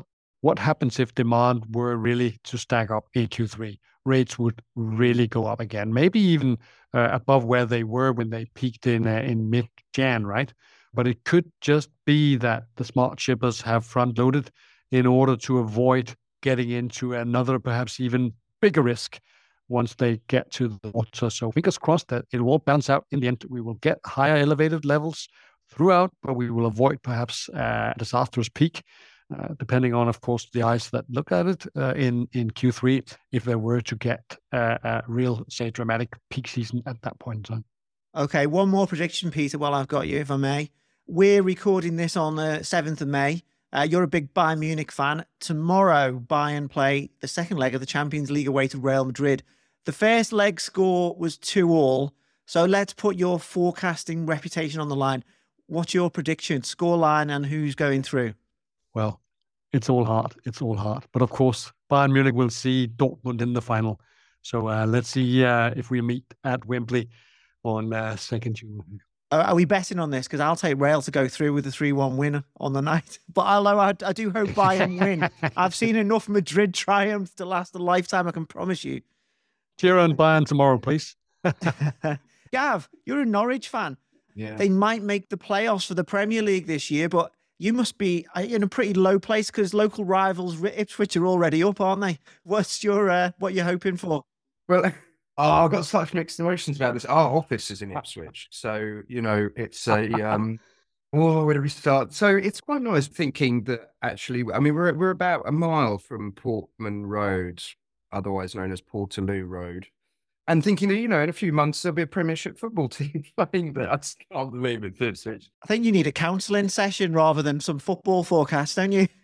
what happens if demand were really to stack up in Q three? Rates would really go up again, maybe even uh, above where they were when they peaked in uh, in mid-Jan, right? But it could just be that the smart shippers have front-loaded in order to avoid getting into another, perhaps even bigger risk once they get to the water. So fingers crossed that it will all balance out in the end. We will get higher elevated levels throughout, but we will avoid perhaps uh, a disastrous peak, uh, depending on, of course, the eyes that look at it uh, in, in Q three, if there were to get uh, a real, say, dramatic peak season at that point in time. Okay, one more prediction, Peter, while I've got you, if I may. We're recording this on the seventh of May. Uh, you're a big Bayern Munich fan. Tomorrow, Bayern play the second leg of the Champions League away to Real Madrid. The first leg score was two all. So let's put your forecasting reputation on the line. What's your prediction, scoreline, and who's going through? Well, it's all hard. It's all hard. But of course, Bayern Munich will see Dortmund in the final. So uh, let's see uh, if we meet at Wembley on uh, second June. Are we betting on this? Because I'll take Real to go through with a three one win on the night. But although I, I do hope Bayern win, I've seen enough Madrid triumphs to last a lifetime, I can promise you. Cheer on Bayern tomorrow, please. Gav, you're a Norwich fan. Yeah. They might make the playoffs for the Premier League this year, but you must be in a pretty low place because local rivals Ipswich are already up, aren't they? What's your uh, what you're hoping for? Well, oh, I've got such mixed emotions about this. Our office is in Ipswich, so you know it's a. Um, oh, where do we start? So it's quite nice thinking that actually, I mean, we're we're about a mile from Portman Road, otherwise known as Portaloo Road, and thinking that you know in a few months there'll be a Premiership football team playing there. I just can't believe it. Ipswich. I think you need a counselling session rather than some football forecast, don't you?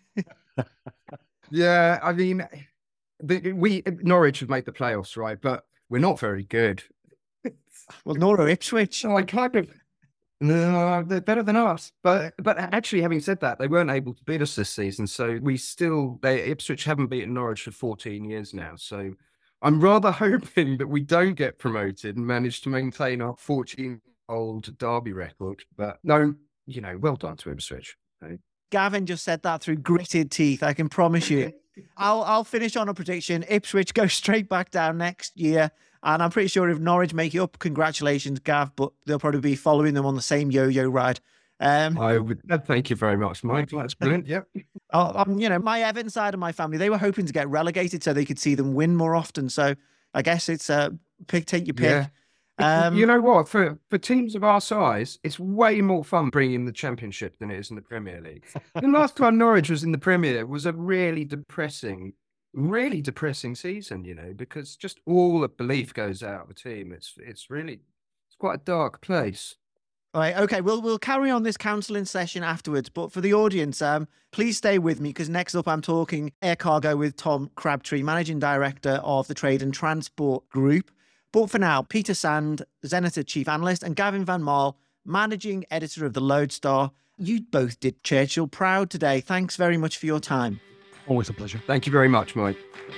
Yeah, I mean, the, we Norwich have made the playoffs, right? But we're not very good. Well, nor are Ipswich. So I kind of, no, they're better than us. But but actually, having said that, they weren't able to beat us this season. So we still, they Ipswich haven't beaten Norwich for fourteen years now. So I'm rather hoping that we don't get promoted and manage to maintain our fourteen-old derby record. But no, you know, well done to Ipswich. Okay. Gavin just said that through gritted teeth, I can promise you. I'll I'll finish on a prediction. Ipswich go straight back down next year. And I'm pretty sure if Norwich make it up, congratulations, Gav, but they'll probably be following them on the same yo-yo ride. Um, I would thank you very much, Mike. That's brilliant. Yep. Um, you know, my Everton side of my family, they were hoping to get relegated so they could see them win more often. So I guess it's a uh, pick, take your pick. Yeah. Um, you know what? For for teams of our size, it's way more fun bringing the Championship than it is in the Premier League. The last time Norwich was in the Premier was a really depressing, really depressing season. You know, because just all the belief goes out of the team. It's it's really it's quite a dark place. All right, okay, we'll we'll carry on this counselling session afterwards. But for the audience, um, please stay with me because next up I'm talking air cargo with Tom Crabtree, Managing Director of the Trade and Transport Group. But for now, Peter Sand, Zenith Chief Analyst, and Gavin Van Maal, Managing Editor of the Lodestar. You both did Churchill proud today. Thanks very much for your time. Always a pleasure. Thank you very much, Mike.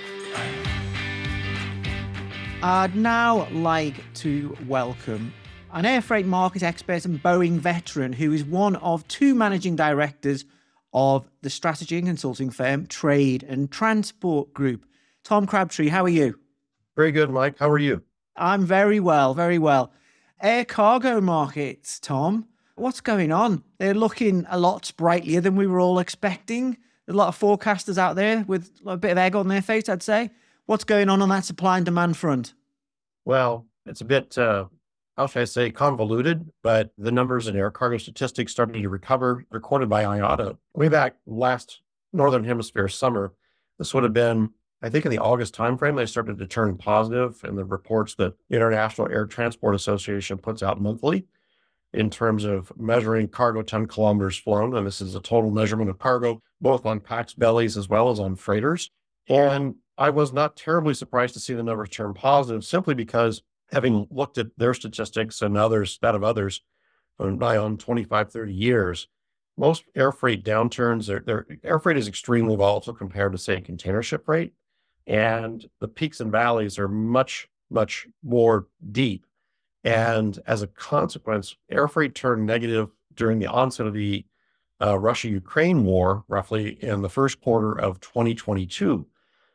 I'd now like to welcome an air freight market expert and Boeing veteran who is one of two managing directors of the strategy and consulting firm Trade and Transport Group. Tom Crabtree, how are you? Very good, Mike. How are you? I'm very well, very well. Air cargo markets, Tom, what's going on? They're looking a lot sprightlier than we were all expecting. There's a lot of forecasters out there with a bit of egg on their face, I'd say. What's going on on that supply and demand front? Well, it's a bit, uh, how should I say, convoluted, but the numbers in air cargo statistics starting to recover, recorded by I A T A. Way back last Northern Hemisphere summer, this would have been, I think in the August timeframe, they started to turn positive in the reports that the International Air Transport Association puts out monthly in terms of measuring cargo ton kilometers flown. And this is a total measurement of cargo, both on pax bellies as well as on freighters. And I was not terribly surprised to see the numbers turn positive simply because having looked at their statistics and others, that of others, by on twenty-five, thirty years, most air freight downturns, they're, they're, air freight is extremely volatile compared to, say, container ship freight. And the peaks and valleys are much, much more deep. And as a consequence, air freight turned negative during the onset of the uh, Russia-Ukraine war roughly in the first quarter of twenty twenty-two.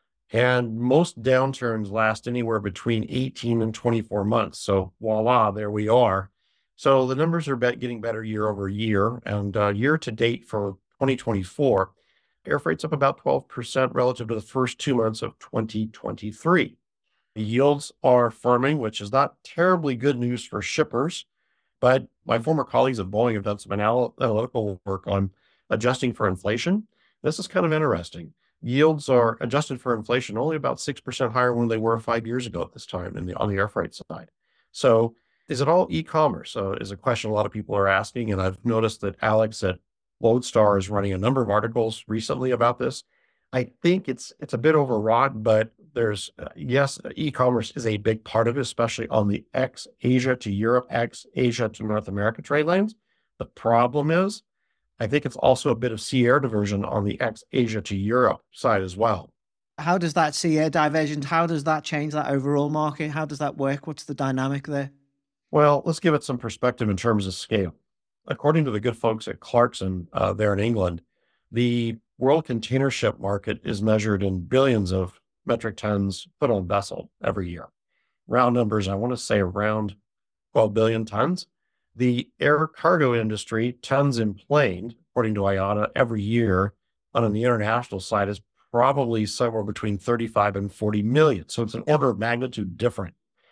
And most downturns last anywhere between eighteen and twenty-four months. So voila, there we are. So the numbers are bet- getting better year over year. And uh, year to date for twenty twenty-four, air freight's up about twelve percent relative to the first two months of twenty twenty-three. The yields are firming, which is not terribly good news for shippers. But my former colleagues at Boeing have done some anal- analytical work on adjusting for inflation. This is kind of interesting. Yields are adjusted for inflation only about six percent higher than they were five years ago at this time in the, on the air freight side. So is it all e-commerce? So is a question a lot of people are asking. And I've noticed that Alex at Lodestar is running a number of articles recently about this. I think it's it's a bit overwrought, but there's, uh, yes, e-commerce is a big part of it, especially on the ex-Asia to Europe, ex-Asia to North America trade lanes. The problem is, I think it's also a bit of sea air diversion on the ex-Asia to Europe side as well. How does that sea air diversion, how does that change that overall market? How does that work? What's the dynamic there? Well, let's give it some perspective in terms of scale. According to the good folks at Clarkson uh, there in England, the world container ship market is measured in billions of metric tons put on vessel every year. Round numbers, I want to say around twelve billion tons. The air cargo industry, tons implaned, according to I A T A, every year on the international side is probably somewhere between thirty-five and forty million. So it's an order of magnitude different.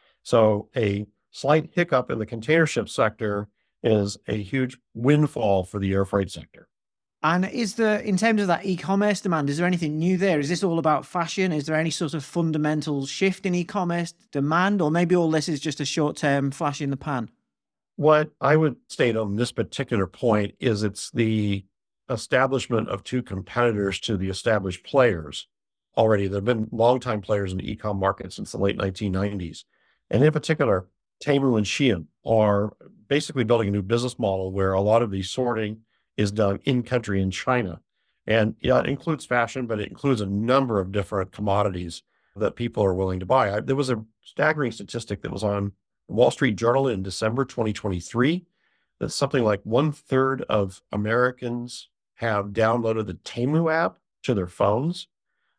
So a slight hiccup in the container ship sector is a huge windfall for the air freight sector. And is there, in terms of that e-commerce demand, is there anything new there? Is this all about fashion? Is there any sort of fundamental shift in e-commerce demand, or maybe all this is just a short-term flash in the pan? What I would state on this particular point is it's the establishment of two competitors to the established players already. There have been longtime players in the e-com market since the late nineteen nineties. And in particular, Temu and Shein are basically building a new business model where a lot of the sorting is done in country in China. And yeah, it includes fashion, but it includes a number of different commodities that people are willing to buy. I, there was a staggering statistic that was on Wall Street Journal in December twenty twenty-three that something like one third of Americans have downloaded the Temu app to their phones.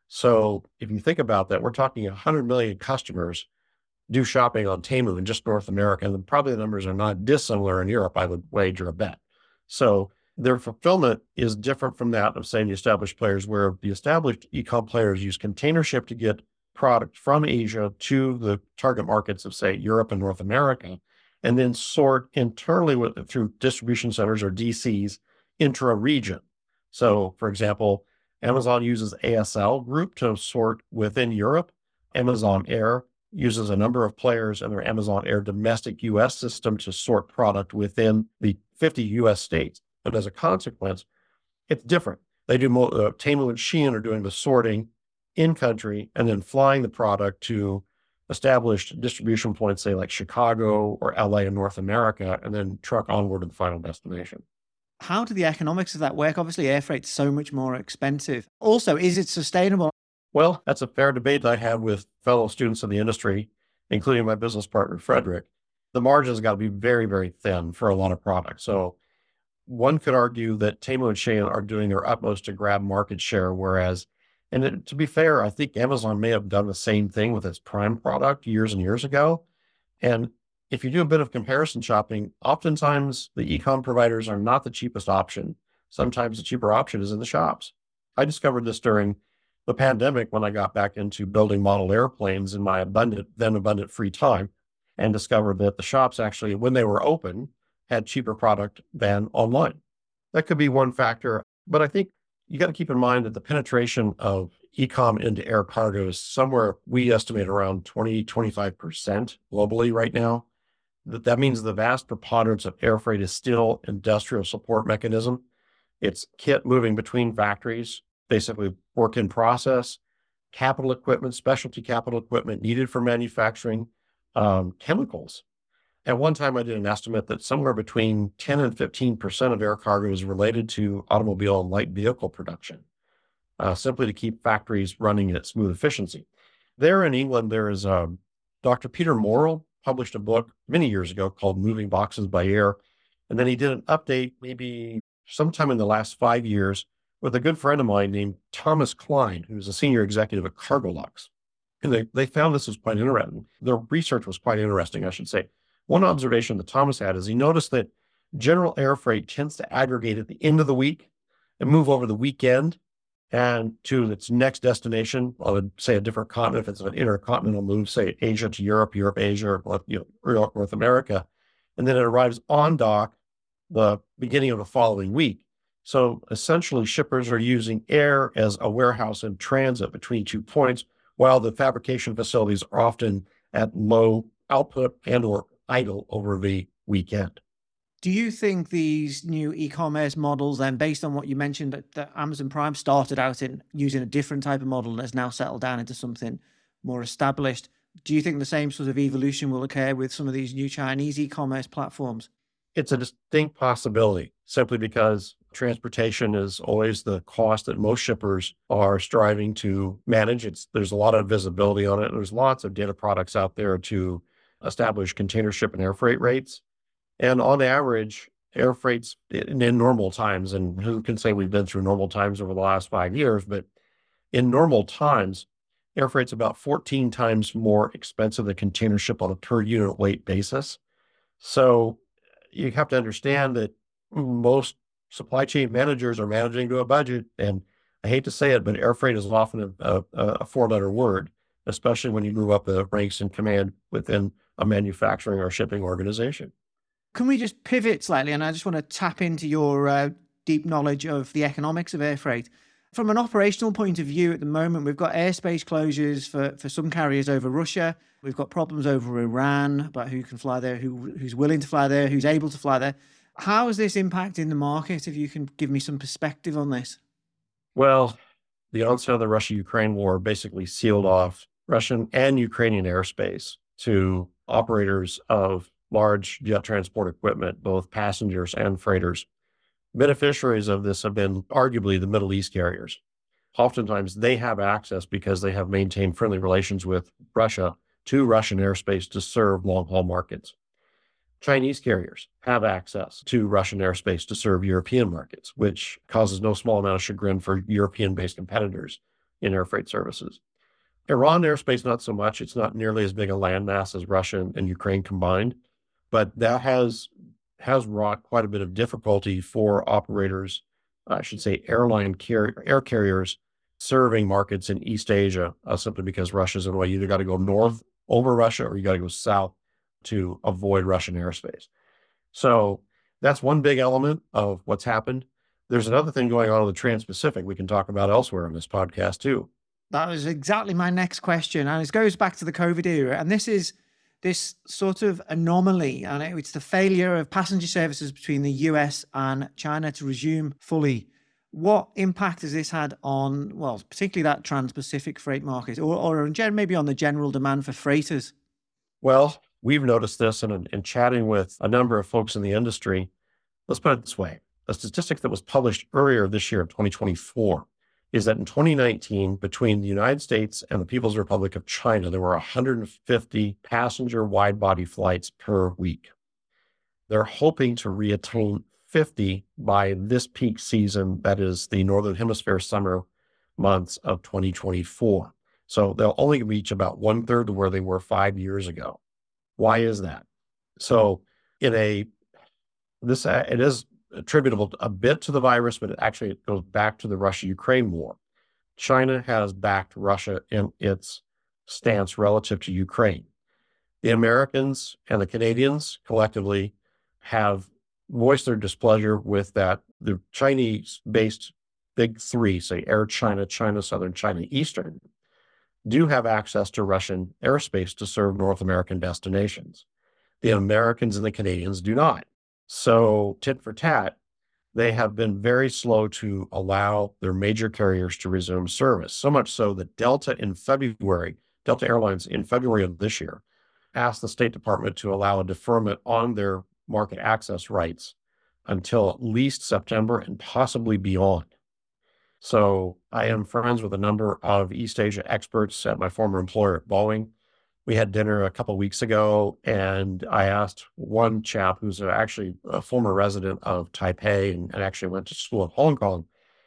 So if you think about that, we're talking one hundred million customers do shopping on Temu in just North America. And probably the numbers are not dissimilar in Europe, I would wager a bet. So their fulfillment is different from that of, say, the established players, where the established e-com players use container ship to get product from Asia to the target markets of, say, Europe and North America, and then sort internally with, through distribution centers or D Cs intra-region. So, for example, Amazon uses A S L Group to sort within Europe. Amazon Air uses a number of players in their Amazon Air domestic U S system to sort product within the fifty U S states. And as a consequence, it's different. They do more, uh, Temu and Shein are doing the sorting in country and then flying the product to established distribution points, say like Chicago or L A in North America, and then truck onward to the final destination. How do the economics of that work? Obviously, air freight's so much more expensive. Also, is it sustainable? Well, that's a fair debate I have with fellow students in the industry, including my business partner, Frederick. The margins got to be very, very thin for a lot of products. So one could argue that Temu and Shein are doing their utmost to grab market share, whereas, and it, to be fair, I think Amazon may have done the same thing with its Prime product years and years ago. And if you do a bit of comparison shopping, oftentimes the e-com providers are not the cheapest option. Sometimes the cheaper option is in the shops. I discovered this during the pandemic when I got back into building model airplanes in my abundant, then abundant free time, and discovered that the shops actually, when they were open, had cheaper product than online. That could be one factor, but I think you got to keep in mind that the penetration of e-com into air cargo is somewhere, we estimate around twenty, twenty-five percent globally right now. That, that means the vast preponderance of air freight is still industrial support mechanism. It's kit moving between factories, basically work in process, capital equipment, specialty capital equipment needed for manufacturing, um, chemicals. At one time, I did an estimate that somewhere between ten and fifteen percent of air cargo is related to automobile and light vehicle production, uh, simply to keep factories running at smooth efficiency. There in England, there is um, Doctor Peter Morrell published a book many years ago called Moving Boxes by Air. And then he did an update maybe sometime in the last five years with a good friend of mine named Thomas Klein, who's a senior executive at Cargolux. And they, they found this was quite interesting. Their research was quite interesting, I should say. One observation that Thomas had is he noticed that general air freight tends to aggregate at the end of the week and move over the weekend and to its next destination. I would say a different continent. If it's an intercontinental move, say Asia to Europe, Europe, Asia, or you know, North America, and then it arrives on dock the beginning of the following week. So essentially, shippers are using air as a warehouse in transit between two points, while the fabrication facilities are often at low output and or idle over the weekend. Do you think these new e-commerce models, then, based on what you mentioned, that, that Amazon Prime started out in using a different type of model and has now settled down into something more established, do you think the same sort of evolution will occur with some of these new Chinese e-commerce platforms? It's a distinct possibility, simply because transportation is always the cost that most shippers are striving to manage. It's, there's a lot of visibility on it. There's lots of data products out there to establish container ship and air freight rates. And on average, air freights in, in normal times, and who can say we've been through normal times over the last five years, but in normal times, air freight's about fourteen times more expensive than container ship on a per unit weight basis. So you have to understand that most supply chain managers are managing to a budget. And I hate to say it, but air freight is often a, a, a four-letter word, especially when you move up the ranks in command within a manufacturing or shipping organization. Can we just pivot slightly? And I just want to tap into your uh, deep knowledge of the economics of air freight. From an operational point of view, at the moment, we've got airspace closures for, for some carriers over Russia. We've got problems over Iran about who can fly there, who who's willing to fly there, who's able to fly there. How is this impacting the market? If you can give me some perspective on this. Well, the onset of the Russia-Ukraine war basically sealed off Russian and Ukrainian airspace to operators of large jet transport equipment, both passengers and freighters. Beneficiaries of this have been arguably the Middle East carriers. Oftentimes they have access because they have maintained friendly relations with Russia to Russian airspace to serve long-haul markets. Chinese carriers have access to Russian airspace to serve European markets, which causes no small amount of chagrin for European-based competitors in air freight services. Iran airspace, not so much. It's not nearly as big a landmass as Russia and Ukraine combined, but that has has wrought quite a bit of difficulty for operators, I should say airline car- air carriers serving markets in East Asia, uh, simply because Russia's in a way, you either got to go north over Russia or you got to go south to avoid Russian airspace. So that's one big element of what's happened. There's another thing going on in the Trans-Pacific we can talk about elsewhere in this podcast too. That was exactly my next question. And it goes back to the COVID era. And this is this sort of anomaly, and it's the failure of passenger services between the U S and China to resume fully. What impact has this had on, well, particularly that trans-Pacific freight market, or, or in gen- maybe on the general demand for freighters? Well, we've noticed this in, in chatting with a number of folks in the industry. Let's put it this way. A statistic that was published earlier this year, twenty twenty-four, is that in twenty nineteen, between the United States and the People's Republic of China, there were one hundred fifty passenger wide-body flights per week. They're hoping to reattain fifty by this peak season, that is the Northern Hemisphere summer months of twenty twenty-four. So they'll only reach about one-third of where they were five years ago. Why is that? So in a, this, uh, it is attributable a bit to the virus, but it actually it goes back to the Russia-Ukraine war. China has backed Russia in its stance relative to Ukraine. The Americans and the Canadians collectively have voiced their displeasure with that. The Chinese-based big three, say Air China, China Southern, China Eastern, do have access to Russian airspace to serve North American destinations. The Americans and the Canadians do not. So tit for tat, they have been very slow to allow their major carriers to resume service. So much so that Delta in February, Delta Airlines in February of this year, asked the State Department to allow a deferment on their market access rights until at least September and possibly beyond. So I am friends with a number of East Asia experts at my former employer at Boeing. We had dinner a couple of weeks ago, and I asked one chap who's actually a former resident of Taipei and, and actually went to school in Hong Kong.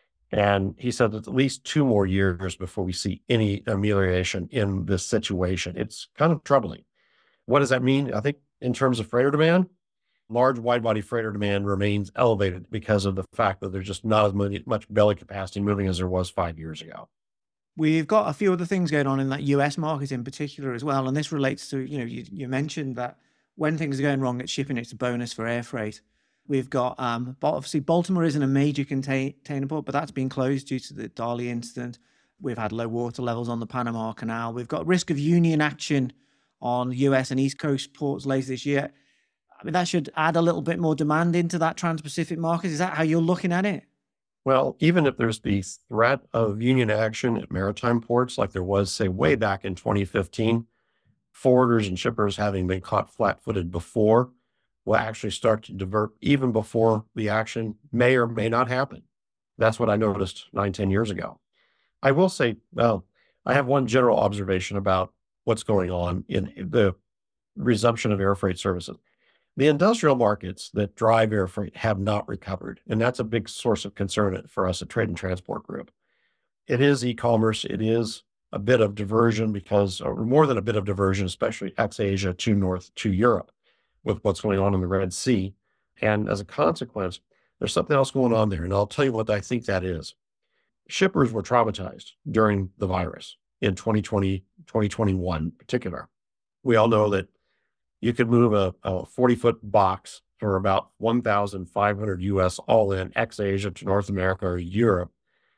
And he said that at least two more years before we see any amelioration in this situation. It's kind of troubling. What does that mean? I think in terms of freighter demand, large wide-body freighter demand remains elevated because of the fact that there's just not as many, much belly capacity moving as there was five years ago. We've got a few other things going on in that U S market in particular as well. And this relates to, you know, you, you mentioned that when things are going wrong at shipping, it's a bonus for air freight. We've got, um, obviously, Baltimore isn't a major container port, but that's been closed due to the Dali incident. We've had low water levels on the Panama Canal. We've got risk of union action on U S and East Coast ports later this year. I mean, that should add a little bit more demand into that Trans-Pacific market. Is that how you're looking at it? Well, even if there's the threat of union action at maritime ports, like there was, say, way back in twenty fifteen, forwarders and shippers having been caught flat-footed before will actually start to divert even before the action may or may not happen. That's what I noticed nine, ten years ago. I will say, well, I have one general observation about what's going on in the resumption of air freight services. The industrial markets that drive air freight have not recovered, and that's a big source of concern for us at Trade and Transport Group. It is e-commerce. It is a bit of diversion because, or more than a bit of diversion, especially ex-Asia to North to Europe with what's going on in the Red Sea. And as a consequence, there's something else going on there. And I'll tell you what I think that is. Shippers were traumatized during the virus in twenty twenty, twenty twenty-one in particular. We all know that you could move a, a forty-foot box for about one thousand five hundred U S all in, ex-Asia to North America or Europe,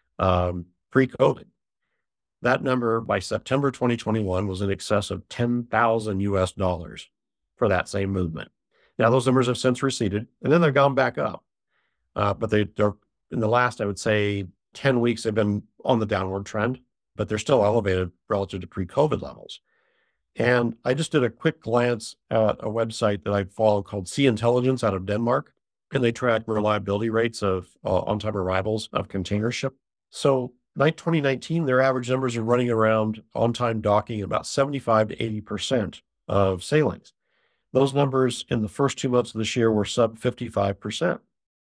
um, pre-COVID. That number by September twenty twenty-one was in excess of ten thousand U S dollars for that same movement. Now, those numbers have since receded, and then they've gone back up. Uh, but they, they're, in the last, I would say, ten weeks, they've been on the downward trend, but they're still elevated relative to pre-COVID levels. And I just did a quick glance at a website that I follow called Sea Intelligence out of Denmark, and they track reliability rates of uh, on-time arrivals of container ship. So twenty nineteen, their average numbers are running around on-time docking about seventy-five to eighty percent of sailings. Those numbers in the first two months of this year were sub fifty-five percent.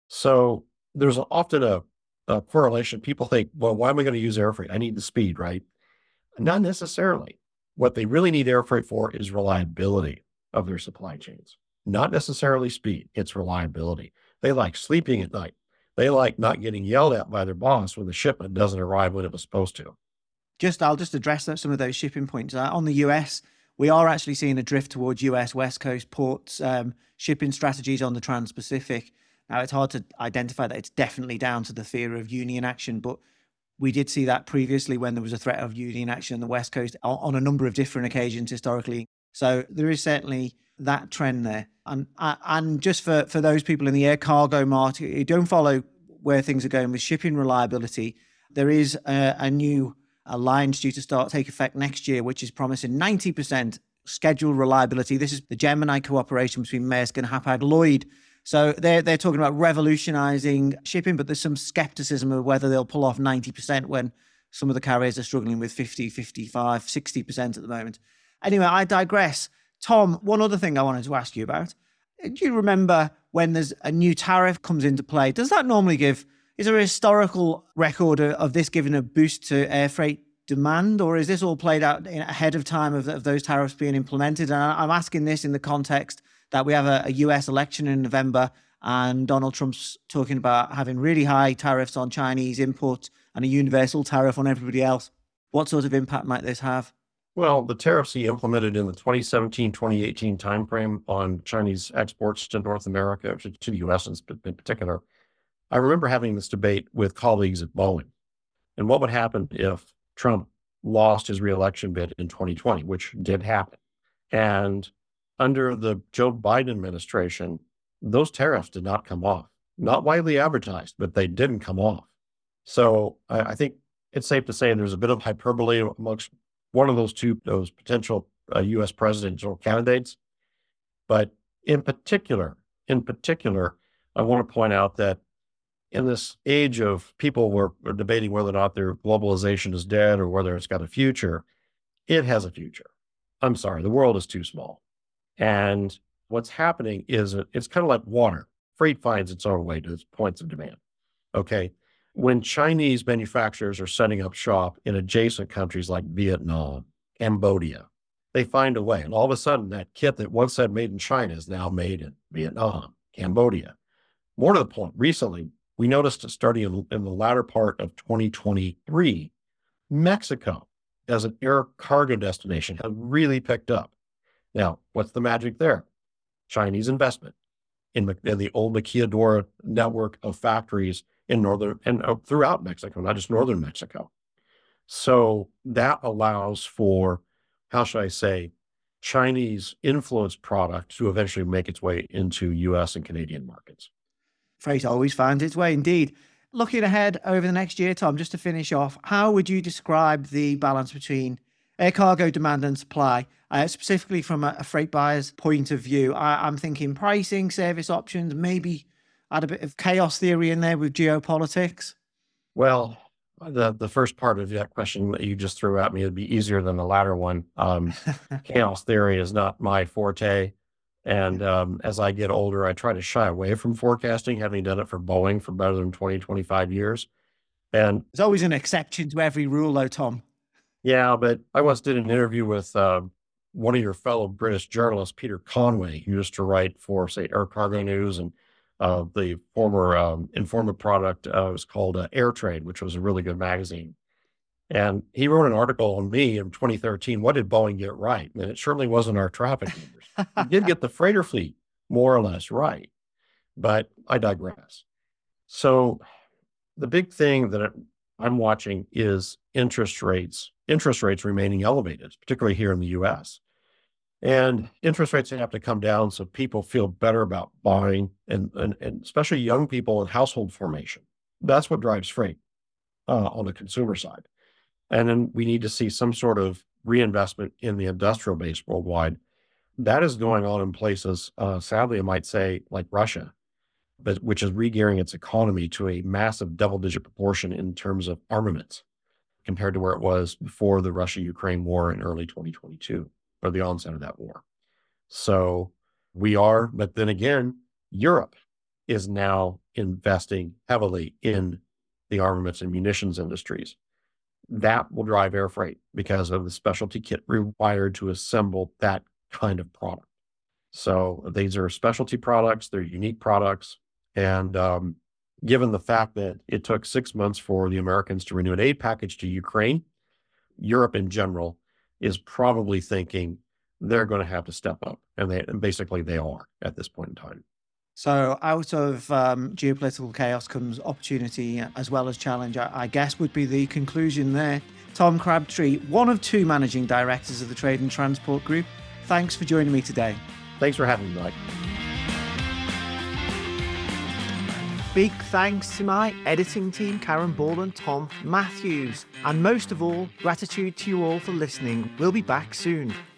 So there's often a, a correlation. People think, well, why am I going to use air freight? I need the speed, right? Not necessarily. What they really need air freight for is reliability of their supply chains, not necessarily speed. It's reliability. They like sleeping at night. They like not getting yelled at by their boss when the shipment doesn't arrive when it was supposed to. Just, I'll just address that, some of those shipping points. Uh, on the U S, we are actually seeing a drift towards U S West Coast ports, um, shipping strategies on the Trans-Pacific. Now, it's hard to identify that it's definitely down to the fear of union action, but we did see that previously when there was a threat of union action on the West Coast on a number of different occasions historically. So there is certainly that trend there. And and just for, for those people in the air cargo market who don't follow where things are going with shipping reliability, there is a, a new alliance due to start take effect next year, which is promising ninety percent schedule reliability. This is the Gemini cooperation between Maersk and Hapag-Lloyd. So they're, they're talking about revolutionizing shipping, but there's some skepticism of whether they'll pull off ninety percent when some of the carriers are struggling with fifty, fifty-five, sixty percent at the moment. Anyway, I digress. Tom, one other thing I wanted to ask you about. Do you remember when there's a new tariff comes into play? Does that normally give, is there a historical record of this giving a boost to air freight demand, or is this all played out ahead of time of, of those tariffs being implemented? And I'm asking this in the context that we have a, a U S election in November, and Donald Trump's talking about having really high tariffs on Chinese imports and a universal tariff on everybody else. What sort of impact might this have? Well, the tariffs he implemented in the twenty seventeen, twenty eighteen timeframe on Chinese exports to North America, to, to the U S in, in particular, I remember having this debate with colleagues at Boeing. And what would happen if Trump lost his reelection bid in twenty twenty, which did happen? And under the Joe Biden administration, those tariffs did not come off. Not widely advertised, but they didn't come off. So I, I think it's safe to say there's a bit of hyperbole amongst one of those two, those potential uh, U S presidential candidates. But in particular, in particular, I want to point out that in this age of people were, were debating whether or not their globalization is dead or whether it's got a future, it has a future. I'm sorry, the world is too small. And what's happening is it, it's kind of like water. Freight finds its own way to its points of demand. Okay. When Chinese manufacturers are setting up shop in adjacent countries like Vietnam, Cambodia, they find a way. And all of a sudden, that kit that once said made in China is now made in Vietnam, Cambodia. More to the point, recently, we noticed starting in, in the latter part of twenty twenty-three, Mexico as an air cargo destination has really picked up. Now, what's the magic there? Chinese investment in, in the old Maquiladora network of factories in northern and uh, throughout Mexico, not just northern Mexico. So that allows for, how should I say, Chinese influenced product to eventually make its way into U S and Canadian markets. Freight always finds its way, indeed. Looking ahead over the next year, Tom, just to finish off, how would you describe the balance between air cargo demand and supply, uh, specifically from a, a freight buyer's point of view? I, I'm thinking pricing, service options, maybe add a bit of chaos theory in there with geopolitics. Well, the the first part of that question that you just threw at me would be easier than the latter one. Um, chaos theory is not my forte. And um, as I get older, I try to shy away from forecasting, having done it for Boeing for better than twenty, twenty-five years. And there's always an exception to every rule, though, Tom. Yeah, but I once did an interview with uh, one of your fellow British journalists, Peter Conway, who used to write for, say, Air Cargo News, and uh, the former um, Informa product uh, was called uh, Air Trade, which was a really good magazine. And he wrote an article on me in twenty thirteen. What did Boeing get right? And it certainly wasn't our traffic numbers. We did get the freighter fleet more or less right, but I digress. So the big thing that I'm watching is interest rates, interest rates remaining elevated, particularly here in the U S. And interest rates have to come down so people feel better about buying, and, and, and especially young people and household formation. That's what drives freight uh, on the consumer side. And then we need to see some sort of reinvestment in the industrial base worldwide. That is going on in places, uh, sadly, I might say, like Russia, but which is re-gearing its economy to a massive double-digit proportion in terms of armaments compared to where it was before the Russia-Ukraine war in early twenty twenty-two, or the onset of that war. So we are, but then again, Europe is now investing heavily in the armaments and munitions industries. That will drive air freight because of the specialty kit required to assemble that kind of product. So these are specialty products, they're unique products. And um, given the fact that it took six months for the Americans to renew an aid package to Ukraine, Europe in general is probably thinking they're going to have to step up. And, they, and basically they are at this point in time. So out of um, geopolitical chaos comes opportunity as well as challenge, I, I guess would be the conclusion there. Tom Crabtree, one of two managing directors of the Trade and Transport Group. Thanks for joining me today. Thanks for having me, Mike. Big thanks to my editing team, Karen Ball and Tom Matthews. And most of all, gratitude to you all for listening. We'll be back soon.